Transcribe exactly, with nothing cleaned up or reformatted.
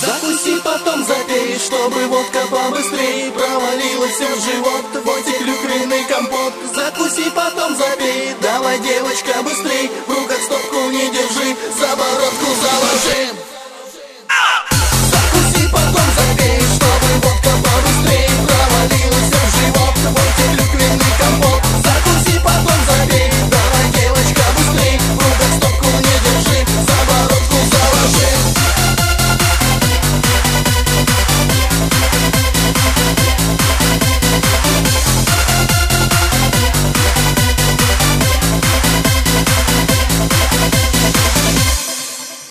Закуси, потом запей, чтобы водка побыстрей провалилась в живот, вот и клюквенный компот. Закуси, потом запей, давай, девочка, быстрей, в руках стопку не держи, за бородку заложи.